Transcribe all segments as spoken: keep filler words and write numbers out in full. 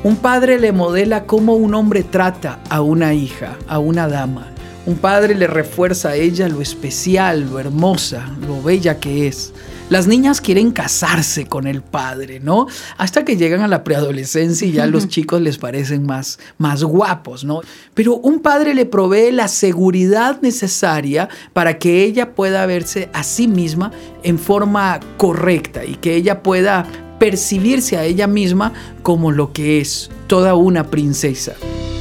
Un padre le modela cómo un hombre trata a una hija, a una dama. Un padre le refuerza a ella lo especial, lo hermosa, lo bella que es. Las niñas quieren casarse con el padre, ¿no? Hasta que llegan a la preadolescencia y ya los chicos les parecen más, más guapos, ¿no? Pero un padre le provee la seguridad necesaria para que ella pueda verse a sí misma en forma correcta y que ella pueda percibirse a ella misma como lo que es, toda una princesa.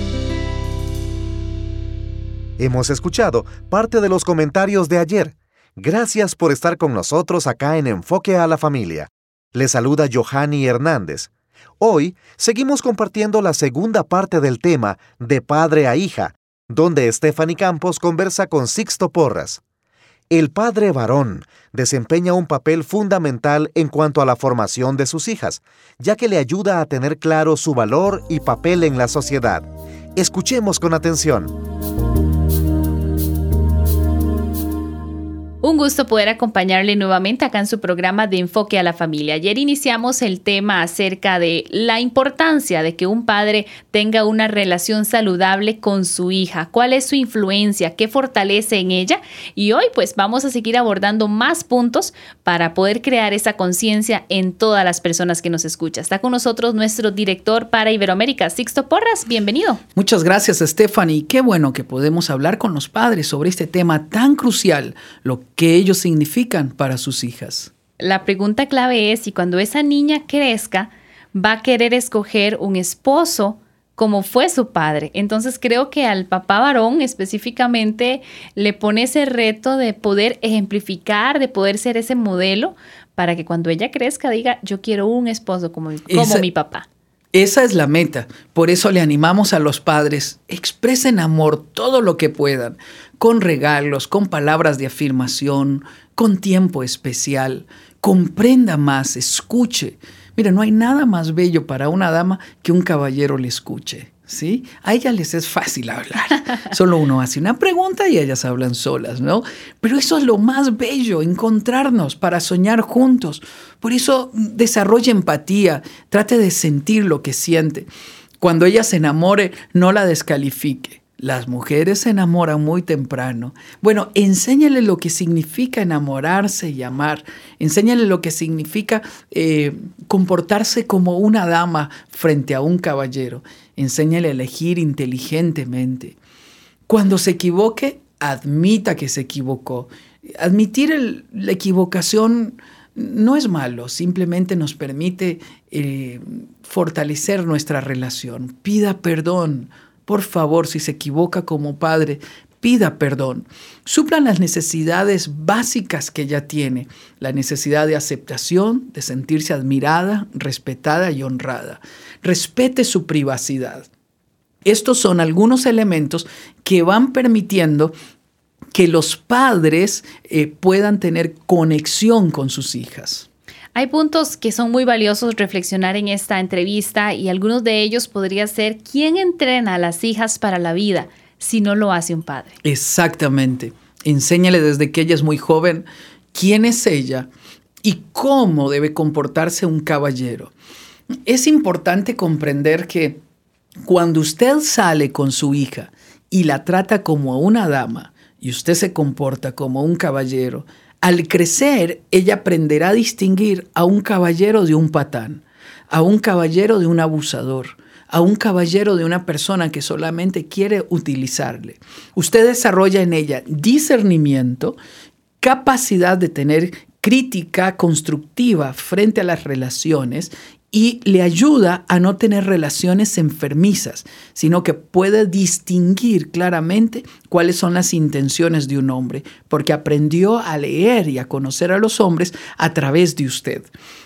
Hemos escuchado parte de los comentarios de ayer. Gracias por estar con nosotros acá en Enfoque a la Familia. Les saluda Johanny Hernández. Hoy seguimos compartiendo la segunda parte del tema de padre a hija, donde Stephanie Campos conversa con Sixto Porras. El padre varón desempeña un papel fundamental en cuanto a la formación de sus hijas, ya que le ayuda a tener claro su valor y papel en la sociedad. Escuchemos con atención. Un gusto poder acompañarle nuevamente acá en su programa de Enfoque a la Familia. Ayer iniciamos el tema acerca de la importancia de que un padre tenga una relación saludable con su hija. ¿Cuál es su influencia? ¿Qué fortalece en ella? Y hoy pues vamos a seguir abordando más puntos para poder crear esa conciencia en todas las personas que nos escuchan. Está con nosotros nuestro director para Iberoamérica, Sixto Porras. Bienvenido. Muchas gracias, Stephanie. Qué bueno que podemos hablar con los padres sobre este tema tan crucial, lo que ellos significan para sus hijas. La pregunta clave es si cuando esa niña crezca va a querer escoger un esposo como fue su padre. Entonces creo que al papá varón específicamente le pone ese reto de poder ejemplificar, de poder ser ese modelo para que cuando ella crezca diga, yo quiero un esposo como, como Esa... mi papá. Esa es la meta. Por eso le animamos a los padres, expresen amor todo lo que puedan, con regalos, con palabras de afirmación, con tiempo especial. Comprenda más, escuche. Mira, no hay nada más bello para una dama que un caballero le escuche, ¿sí? A ellas les es fácil hablar. Solo uno hace una pregunta y ellas hablan solas, ¿no? Pero eso es lo más bello, encontrarnos para soñar juntos. Por eso desarrolle empatía, trate de sentir lo que siente. Cuando ella se enamore, no la descalifique. Las mujeres se enamoran muy temprano. Bueno, enséñale lo que significa enamorarse y amar. Enséñale lo que significa eh, comportarse como una dama frente a un caballero. Enséñale a elegir inteligentemente. Cuando se equivoque, admita que se equivocó. Admitir el, la equivocación no es malo, simplemente nos permite eh, fortalecer nuestra relación. Pida perdón. Por favor, si se equivoca como padre, pida perdón. Suplan las necesidades básicas que ella tiene. La necesidad de aceptación, de sentirse admirada, respetada y honrada. Respete su privacidad. Estos son algunos elementos que van permitiendo que los padres eh, puedan tener conexión con sus hijas. Hay puntos que son muy valiosos reflexionar en esta entrevista y algunos de ellos podría ser ¿quién entrena a las hijas para la vida si no lo hace un padre? Exactamente. Enséñale desde que ella es muy joven quién es ella y cómo debe comportarse un caballero. Es importante comprender que cuando usted sale con su hija y la trata como una dama y usted se comporta como un caballero, al crecer, ella aprenderá a distinguir a un caballero de un patán, a un caballero de un abusador, a un caballero de una persona que solamente quiere utilizarle. Usted desarrolla en ella discernimiento, capacidad de tener crítica constructiva frente a las relaciones y le ayuda a no tener relaciones enfermizas, sino que puede distinguir claramente cuáles son las intenciones de un hombre, porque aprendió a leer y a conocer a los hombres a través de usted.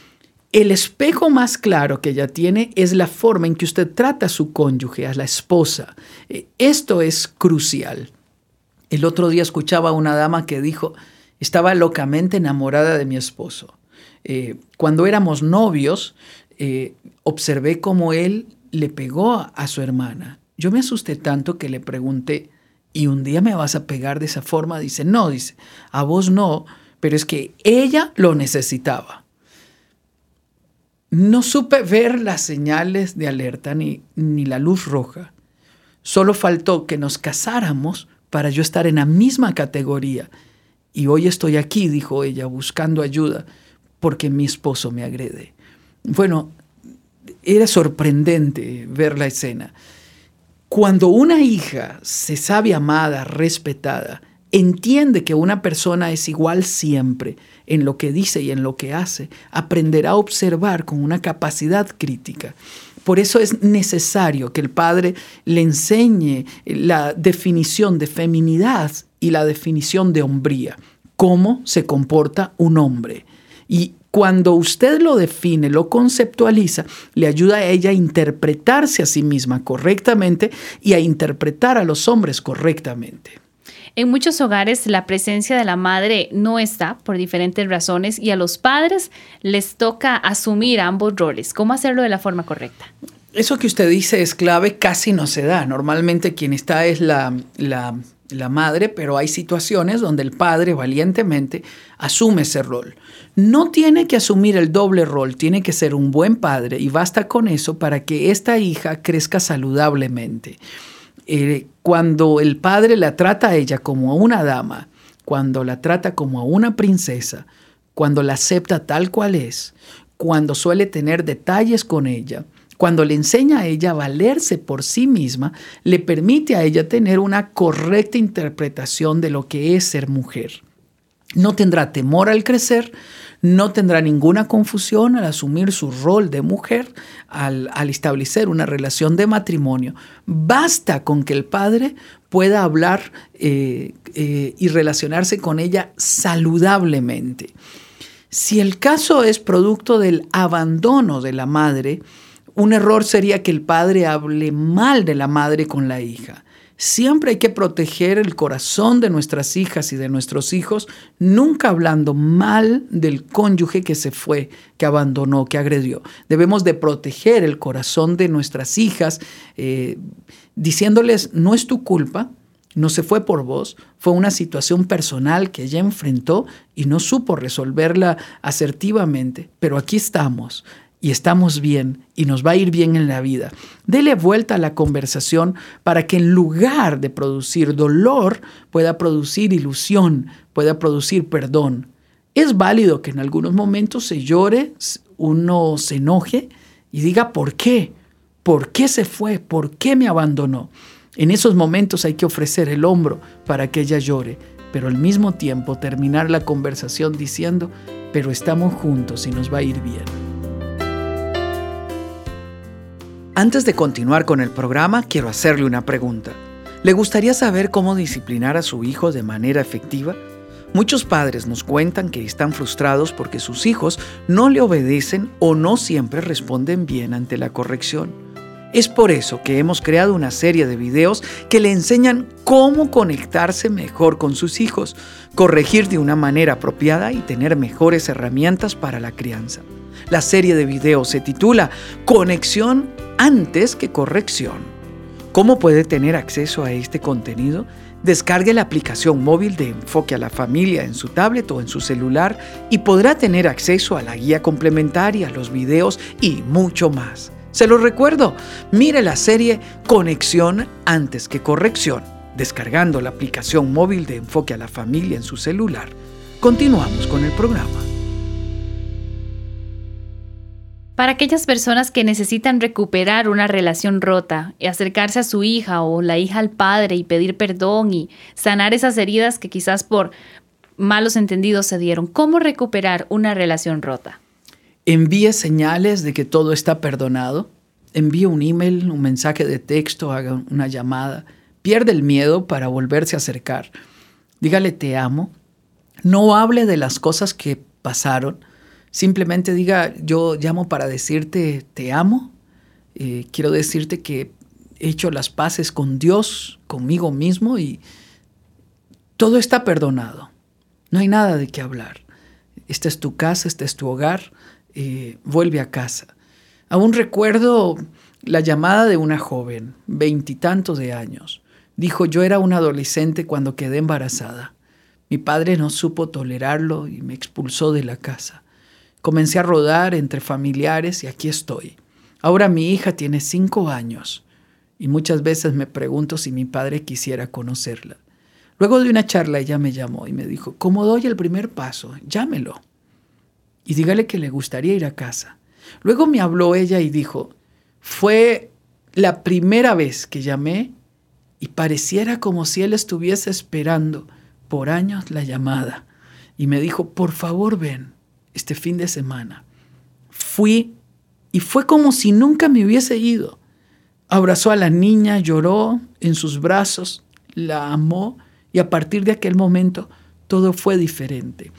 El espejo más claro que ella tiene es la forma en que usted trata a su cónyuge, a la esposa. Esto es crucial. El otro día escuchaba a una dama que dijo, estaba locamente enamorada de mi esposo. Eh, cuando éramos novios, Eh, observé cómo él le pegó a, a su hermana. Yo me asusté tanto que le pregunté, ¿y un día me vas a pegar de esa forma? Dice, no, dice, a vos no, pero es que ella lo necesitaba. No supe ver las señales de alerta ni, ni la luz roja. Solo faltó que nos casáramos para yo estar en la misma categoría. Y hoy estoy aquí, dijo ella, buscando ayuda porque mi esposo me agrede. Bueno, era sorprendente ver la escena. Cuando una hija se sabe amada, respetada, entiende que una persona es igual siempre en lo que dice y en lo que hace, aprenderá a observar con una capacidad crítica. Por eso es necesario que el padre le enseñe la definición de feminidad y la definición de hombría, cómo se comporta un hombre. Y cuando usted lo define, lo conceptualiza, le ayuda a ella a interpretarse a sí misma correctamente y a interpretar a los hombres correctamente. En muchos hogares la presencia de la madre no está por diferentes razones y a los padres les toca asumir ambos roles. ¿Cómo hacerlo de la forma correcta? Eso que usted dice es clave, casi no se da. Normalmente quien está es la, la, la madre, pero hay situaciones donde el padre valientemente asume ese rol. No tiene que asumir el doble rol, tiene que ser un buen padre y basta con eso para que esta hija crezca saludablemente. Eh, cuando el padre la trata a ella como a una dama, cuando la trata como a una princesa, cuando la acepta tal cual es, cuando suele tener detalles con ella, cuando le enseña a ella a valerse por sí misma, le permite a ella tener una correcta interpretación de lo que es ser mujer. No tendrá temor al crecer, no tendrá ninguna confusión al asumir su rol de mujer, al, al establecer una relación de matrimonio. Basta con que el padre pueda hablar eh, eh, y relacionarse con ella saludablemente. Si el caso es producto del abandono de la madre, un error sería que el padre hable mal de la madre con la hija. Siempre hay que proteger el corazón de nuestras hijas y de nuestros hijos, nunca hablando mal del cónyuge que se fue, que abandonó, que agredió. Debemos de proteger el corazón de nuestras hijas, eh, diciéndoles, no es tu culpa, no se fue por vos, fue una situación personal que ella enfrentó y no supo resolverla asertivamente, pero aquí estamos. Y estamos bien y nos va a ir bien en la vida. Dele vuelta a la conversación para que en lugar de producir dolor, pueda producir ilusión, pueda producir perdón. Es válido que en algunos momentos se llore, uno se enoje y diga ¿por qué? ¿Por qué se fue? ¿Por qué me abandonó? En esos momentos hay que ofrecer el hombro para que ella llore, pero al mismo tiempo terminar la conversación diciendo pero estamos juntos y nos va a ir bien. Antes de continuar con el programa, quiero hacerle una pregunta. ¿Le gustaría saber cómo disciplinar a su hijo de manera efectiva? Muchos padres nos cuentan que están frustrados porque sus hijos no le obedecen o no siempre responden bien ante la corrección. Es por eso que hemos creado una serie de videos que le enseñan cómo conectarse mejor con sus hijos, corregir de una manera apropiada y tener mejores herramientas para la crianza. La serie de videos se titula Conexión antes que corrección. ¿Cómo puede tener acceso a este contenido? Descargue la aplicación móvil de Enfoque a la Familia en su tablet o en su celular y podrá tener acceso a la guía complementaria, los videos y mucho más. Se lo recuerdo, mire la serie Conexión antes que corrección, descargando la aplicación móvil de Enfoque a la Familia en su celular. Continuamos con el programa. Para aquellas personas que necesitan recuperar una relación rota y acercarse a su hija o la hija al padre y pedir perdón y sanar esas heridas que quizás por malos entendidos se dieron, ¿cómo recuperar una relación rota? Envíe señales de que todo está perdonado. Envíe un email, un mensaje de texto, haga una llamada. Pierde el miedo para volverse a acercar. Dígale te amo. No hable de las cosas que pasaron. Simplemente diga, yo llamo para decirte te amo. Eh, quiero decirte que he hecho las paces con Dios, conmigo mismo y todo está perdonado. No hay nada de qué hablar. Esta es tu casa, este es tu hogar. Eh, vuelve a casa. Aún recuerdo la llamada de una joven, veintitantos de años. Dijo, yo era una adolescente cuando quedé embarazada. Mi padre no supo tolerarlo y me expulsó de la casa. Comencé a rodar entre familiares y aquí estoy. Ahora mi hija tiene cinco años y muchas veces me pregunto si mi padre quisiera conocerla. Luego de una charla ella me llamó y me dijo, ¿cómo doy el primer paso? Llámelo y dígale que le gustaría ir a casa. Luego me habló ella y dijo, fue la primera vez que llamé y pareciera como si él estuviese esperando por años la llamada. Y me dijo, por favor ven este fin de semana. Fui y fue como si nunca me hubiese ido. Abrazó a la niña, lloró en sus brazos, la amó y a partir de aquel momento todo fue diferente.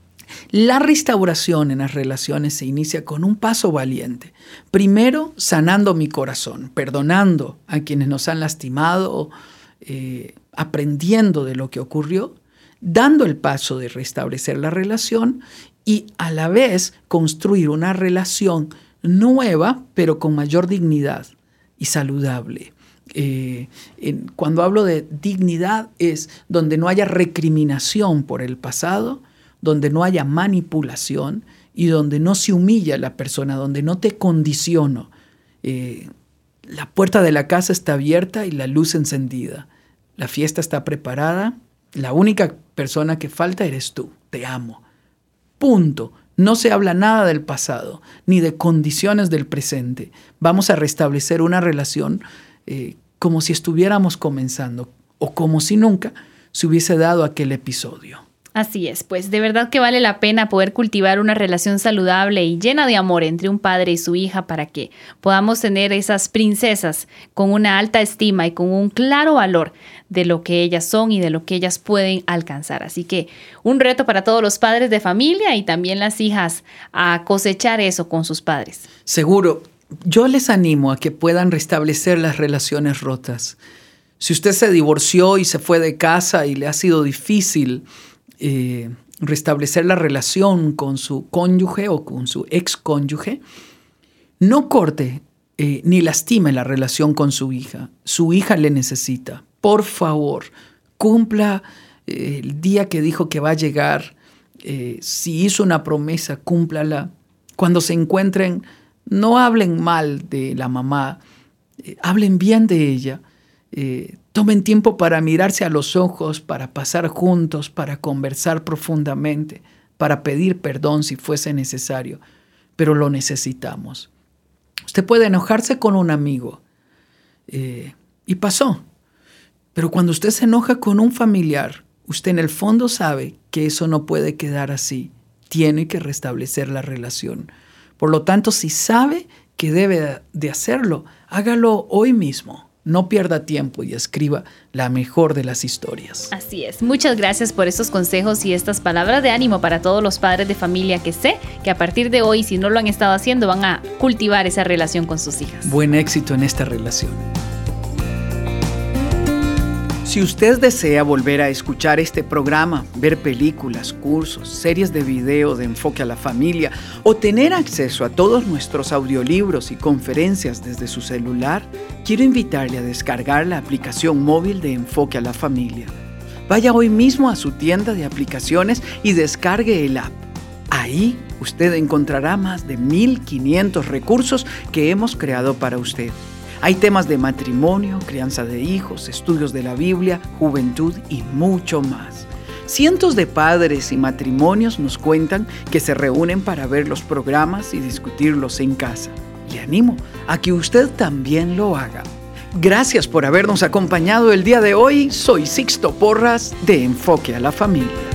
La restauración en las relaciones se inicia con un paso valiente. Primero, sanando mi corazón, perdonando a quienes nos han lastimado, eh, aprendiendo de lo que ocurrió, dando el paso de restablecer la relación y a la vez construir una relación nueva, pero con mayor dignidad y saludable. Eh, en, cuando hablo de dignidad es donde no haya recriminación por el pasado, donde no haya manipulación y donde no se humilla a la persona, donde no te condiciono. Eh, la puerta de la casa está abierta y la luz encendida. La fiesta está preparada. La única persona que falta eres tú. Te amo. Punto. No se habla nada del pasado, ni de condiciones del presente. Vamos a restablecer una relación eh, como si estuviéramos comenzando o como si nunca se hubiese dado aquel episodio. Así es, pues de verdad que vale la pena poder cultivar una relación saludable y llena de amor entre un padre y su hija para que podamos tener esas princesas con una alta estima y con un claro valor de lo que ellas son y de lo que ellas pueden alcanzar. Así que un reto para todos los padres de familia y también las hijas a cosechar eso con sus padres. Seguro, yo les animo a que puedan restablecer las relaciones rotas. Si usted se divorció y se fue de casa y le ha sido difícil Eh, restablecer la relación con su cónyuge o con su excónyuge, no corte eh, ni lastime la relación con su hija. Su hija le necesita. Por favor, cumpla eh, el día que dijo que va a llegar. Eh, si hizo una promesa, cúmplala. Cuando se encuentren, no hablen mal de la mamá, eh, hablen bien de ella. Eh, tomen tiempo para mirarse a los ojos, para pasar juntos, para conversar profundamente, para pedir perdón si fuese necesario, pero lo necesitamos. Usted puede enojarse con un amigo eh, y pasó, pero cuando usted se enoja con un familiar, usted en el fondo sabe que eso no puede quedar así, tiene que restablecer la relación. Por lo tanto, si sabe que debe de hacerlo, hágalo hoy mismo. No pierda tiempo y escriba la mejor de las historias. Así es. Muchas gracias por estos consejos y estas palabras de ánimo para todos los padres de familia que sé que a partir de hoy, si no lo han estado haciendo, van a cultivar esa relación con sus hijas. Buen éxito en esta relación. Si usted desea volver a escuchar este programa, ver películas, cursos, series de video de Enfoque a la Familia o tener acceso a todos nuestros audiolibros y conferencias desde su celular, quiero invitarle a descargar la aplicación móvil de Enfoque a la Familia. Vaya hoy mismo a su tienda de aplicaciones y descargue el app. Ahí usted encontrará más de mil quinientos recursos que hemos creado para usted. Hay temas de matrimonio, crianza de hijos, estudios de la Biblia, juventud y mucho más. Cientos de padres y matrimonios nos cuentan que se reúnen para ver los programas y discutirlos en casa. Le animo a que usted también lo haga. Gracias por habernos acompañado el día de hoy. Soy Sixto Porras de Enfoque a la Familia.